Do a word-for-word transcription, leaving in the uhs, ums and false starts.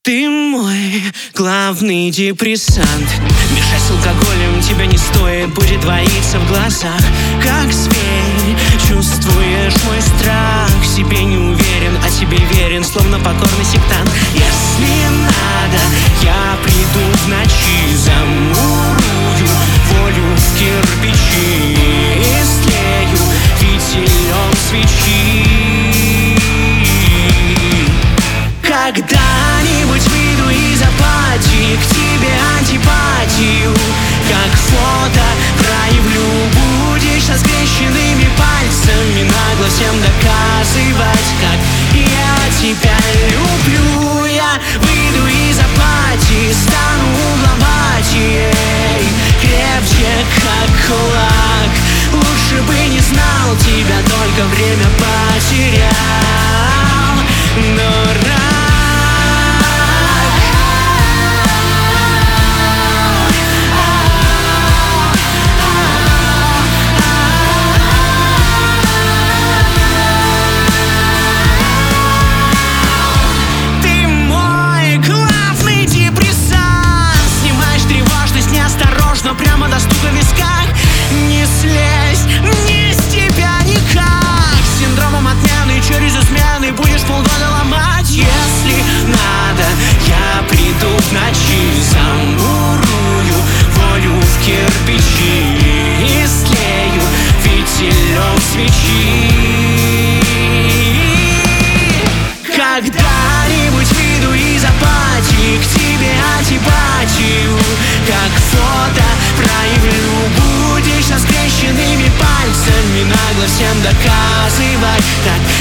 Ты мой главный депрессант. Мешай с алкоголем, тебя не стоит, будет двоиться в глазах. Как зверь, чувствуешь мой страх. Себе не уверен, а тебе верен, словно покорный сектант. Если надо, я приду в ночи, замурую волю в кирпичи и слею фитилем свечи. Когда-нибудь выйду из апатии, к тебе антипатию, как фото проявлю. Будешь со скрещенными пальцами нагло всем доказывать, как я тебя люблю. Я выйду из апатии, стану угловатией, крепче как кулак. Лучше бы не знал тебя, только время потерял. Но раз прямо до стука в висках. Не слезь, не с тебя никак. С синдромом отмены через измены будешь полгода ломать. Если надо, я приду в ночи, замурую волю в кирпичи и слею фитилем свечи. Когда-нибудь выйду из апатии, к тебе антипатию, как фото проявлю. Будешь со скрещенными пальцами нагло всем доказывать, так